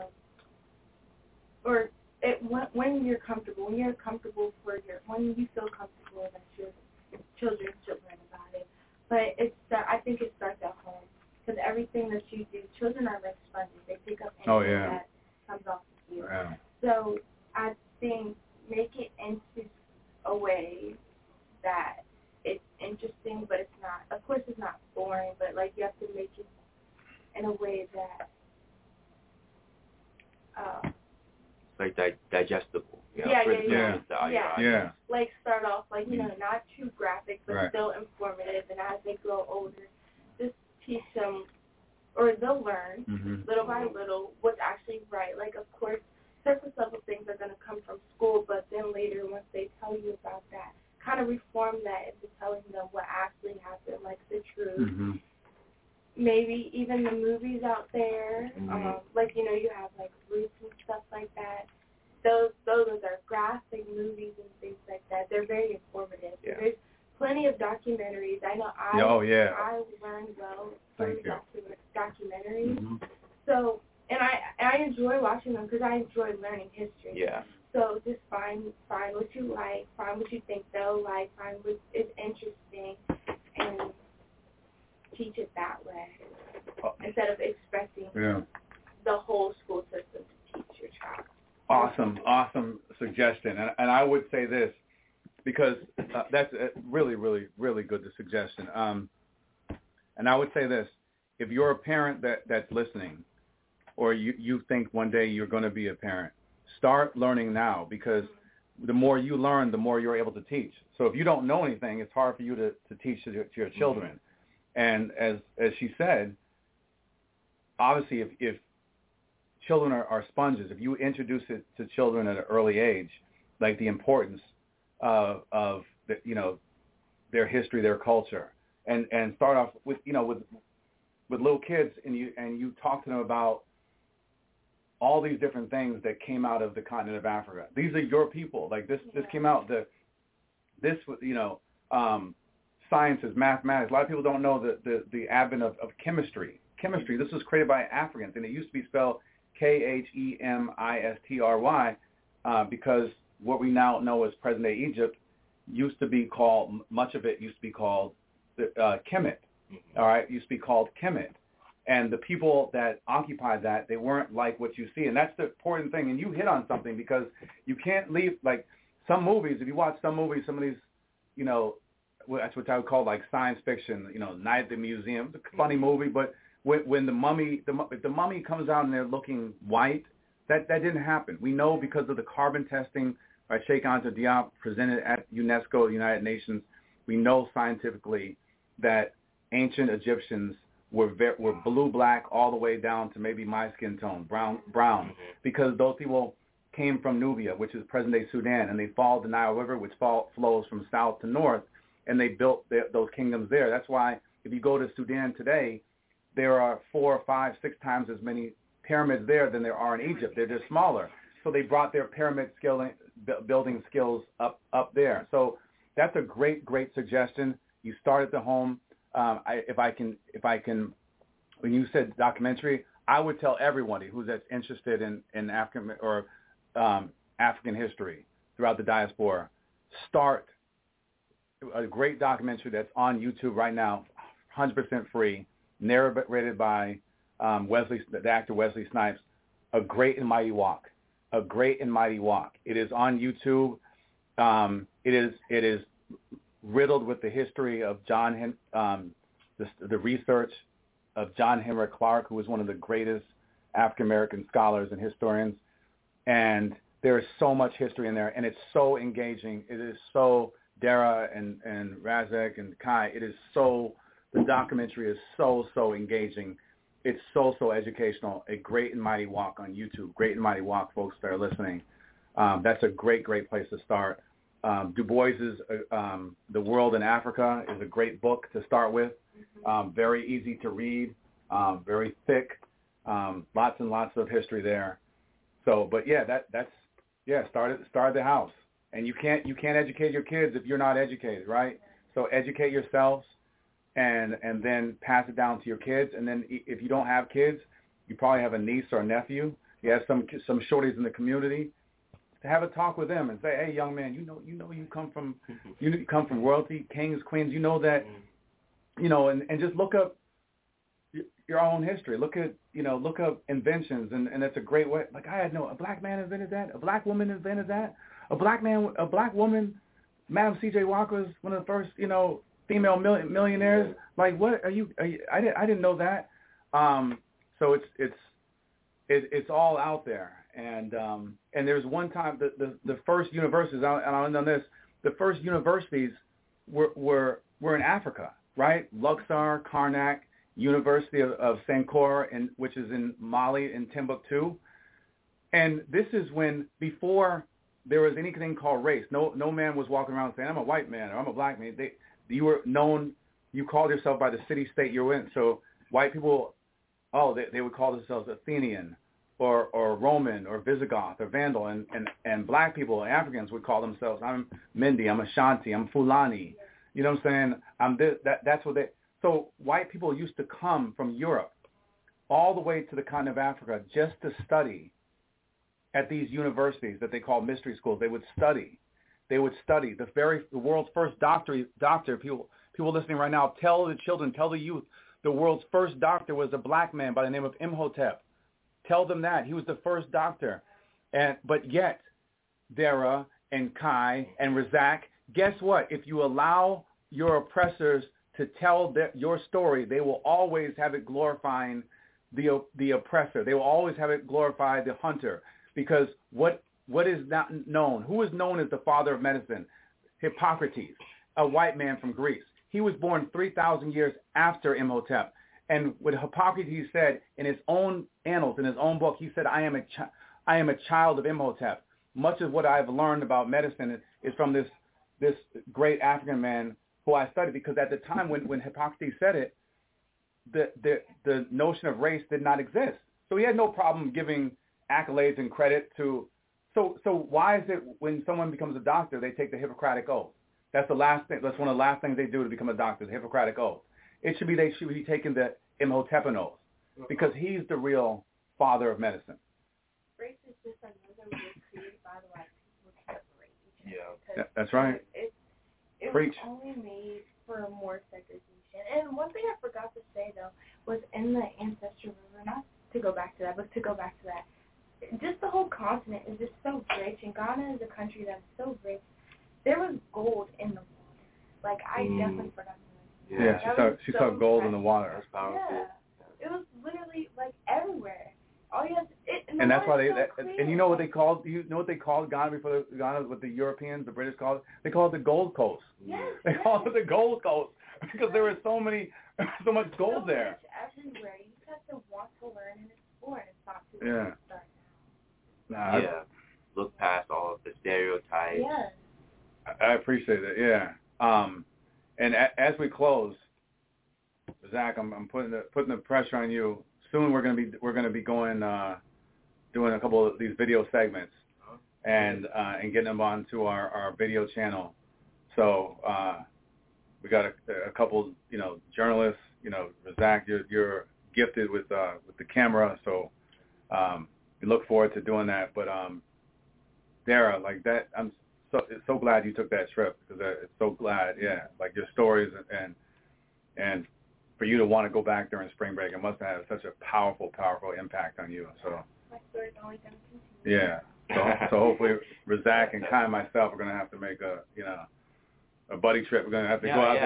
when you're comfortable, when you feel comfortable that your children should learn about it. But I think it starts at home, because everything that you do, children are like sponges. They pick up anything that comes off of you. Yeah. So I think make it into a way that it's interesting, but it's not. Of course, it's not boring, but you have to make it in a way that digestible. Yeah. Start off not too graphic, but still informative. And as they grow older, just teach them, or they'll learn little by little what's actually right. Of course, surface level things are going to come from school, but then later once they tell you about that, kind of reform that into telling them what actually happened, like the truth. Mm-hmm. Maybe even the movies out there, like, you know, you have like Roots and stuff like that. Those are graphic movies and things like that. They're very informative. Yeah. There's plenty of documentaries. I know I learned well through documentaries. Mm-hmm. So, and I enjoy watching them because I enjoy learning history. Yeah. So just find what you like, find what you think they'll like, find what is interesting, and teach it that way instead of expecting the whole school system to teach your child. Awesome suggestion. And I would say this, because that's really, really, really good suggestion. And I would say this, if you're a parent that's listening, or you think one day you're going to be a parent, start learning now, because the more you learn, the more you're able to teach. So if you don't know anything, it's hard for you to teach to your children. And as she said, obviously if children are sponges, if you introduce it to children at an early age, like the importance of the, you know, their history, their culture, and start off with, you know, with little kids, and you talk to them about all these different things that came out of the continent of Africa. These are your people. Like this came out, sciences, mathematics. A lot of people don't know the advent of chemistry. Chemistry, this was created by Africans, and it used to be spelled Khemistry, because what we now know as present-day Egypt used to be called, much of it used to be called Kemet. All right, used to be called Kemet. And the people that occupied that, they weren't like what you see. And that's the important thing. And you hit on something, because you can't leave, like some movies, if you watch some movies, some of these, you know, that's what I would call like science fiction, you know, Night at the Museum. It's a funny movie, but when the mummy comes out and they're looking white, that didn't happen. We know because of the carbon testing by Cheikh Anta Diop presented at UNESCO, the United Nations, we know scientifically that ancient Egyptians were blue-black all the way down to maybe my skin tone, brown, because those people came from Nubia, which is present-day Sudan, and they followed the Nile River, which flows from south to north, and they built those kingdoms there. That's why if you go to Sudan today, there are 4, 5, 6 times as many pyramids there than there are in Egypt. They're just smaller. So they brought their pyramid building skills up there. So that's a great suggestion. You start at the home. If I can, when you said documentary, I would tell everybody who's that's interested in African or African history throughout the diaspora, start a great documentary that's on YouTube right now, 100% free, narrated by the actor Wesley Snipes, A Great and Mighty Walk. A Great and Mighty Walk. It is on YouTube. It is riddled with the history of the research of John Henrik Clarke, who was one of the greatest African-American scholars and historians. And there is so much history in there, and it's so engaging. It is so, Dara and Razek and Kai, the documentary is so engaging. It's so educational. A Great and Mighty Walk on YouTube. Great and Mighty Walk, folks that are listening. That's a great place to start. Du Bois's The World in Africa is a great book to start with. Very easy to read, very thick, lots and lots of history there. So, but yeah, start at the house. And you can't educate your kids if you're not educated, right? So educate yourselves, and then pass it down to your kids. And then if you don't have kids, you probably have a niece or a nephew. You have some shorties in the community. To have a talk with them and say, hey, young man, you come from royalty, kings, queens. You know that, and just look up your own history. Look up inventions, and that's a great way. Like a black man invented that, a black woman invented that, a black woman, Madam C.J. Walker was one of the first, female millionaires. Like, what are you? I didn't know that. So it's all out there. And there's one time the first universities, and I'll end on this, the first universities were in Africa, right? Luxor, Karnak, University of Sankore, which is in Mali, in Timbuktu. And this is when, before there was anything called race, no man was walking around saying, I'm a white man or I'm a black man. You were known, you called yourself by the city, state you were in. So white people, they would call themselves Athenian or Roman or Visigoth or Vandal. And black people, Africans, would call themselves, I'm Mindi, I'm Ashanti, I'm Fulani. You know what I'm saying? I'm this, that's what they, so white people used to come from Europe all the way to the continent of Africa just to study at these universities that they call mystery schools. They would study. The world's first doctor, people listening right now, tell the children, tell the youth, the world's first doctor was a black man by the name of Imhotep. Tell them that. He was the first doctor. But yet, Dara and Kai and Razak, guess what? If you allow your oppressors to tell your story, they will always have it glorifying the oppressor. They will always have it glorify the hunter. Because what is not known? Who is known as the father of medicine? Hippocrates, a white man from Greece. He was born 3,000 years after Imhotep. And what Hippocrates said in his own annals, in his own book, he said, I am a child of Imhotep. Much of what I've learned about medicine is from this great African man who I studied, because at the time when Hippocrates said it, the notion of race did not exist. So he had no problem giving accolades and credit to. So why is it when someone becomes a doctor, they take the Hippocratic Oath? That's the last thing. That's one of the last things they do to become a doctor, the Hippocratic Oath. They should be taking the Imhotepan Oath, because he's the real father of medicine. Race is just another way created by the white people to separate each other. Yeah, that's right. It was only made for more segregation. And one thing I forgot to say, though, was in the Ancestral River, not to go back to that, but to go back to that, just the whole continent is just so rich, and Ghana is a country that's so rich. There was gold in the water. Like, I definitely forgot to mention that. Yeah, she saw gold in the water. That's powerful. Yeah. It was literally, like, everywhere. All you have to, and that's why and you know what they called Ghana before what the Europeans, the British called it? They called it the Gold Coast. Yes, they called it the Gold Coast because there was so much gold there. Everywhere. You just have to want to learn and explore, and it's not too late to start now. Yeah. Look past all of the stereotypes. Yeah. I appreciate it. Yeah. And as we close, Zach, I'm putting the pressure on you. Soon we're gonna be going doing a couple of these video segments and getting them onto our video channel. So we got a couple journalists. Zach, you're gifted with the camera, so we look forward to doing that. But Dara, like that, I'm so glad you took that trip, because it's so glad. Yeah, like your stories and for you to want to go back during spring break, it must have had such a powerful impact on you. So my story's only going to continue. Yeah. So hopefully Razak and Kai and myself are going to have to make a buddy trip. We're going to have to go out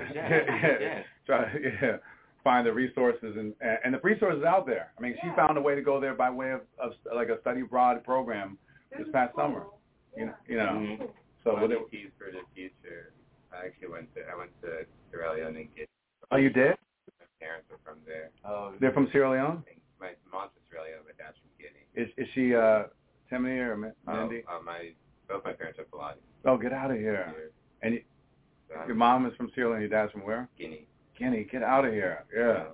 there. Try to find the resources and the resources out there. I mean, she found a way to go there by way of like a study abroad program this past summer. Mm-hmm. So with keys for the future, I went to Sierra Leone and get. Oh, you did? My parents are from there. Oh, they're from Sierra Leone? My mom's from Sierra Leone, my dad's from Guinea. Is she Timothy or Mindy? Both my parents are Fulani. Oh, get out of here. And your mom is from Sierra Leone, your dad's from where? Guinea. Get out of here. Yeah.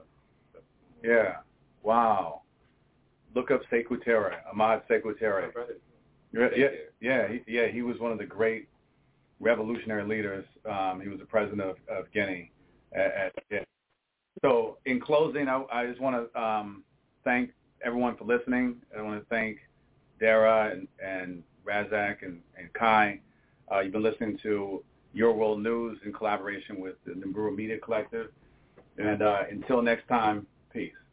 Yeah. Wow. Look up Sekou Touré, Ahmad Sekou Touré. He was one of the great revolutionary leaders. He was the president of Guinea. So in closing, I just want to thank everyone for listening. I want to thank Dara and Razak and Kai. You've been listening to Your World News in collaboration with the Nimburu Media Collective. And until next time, peace.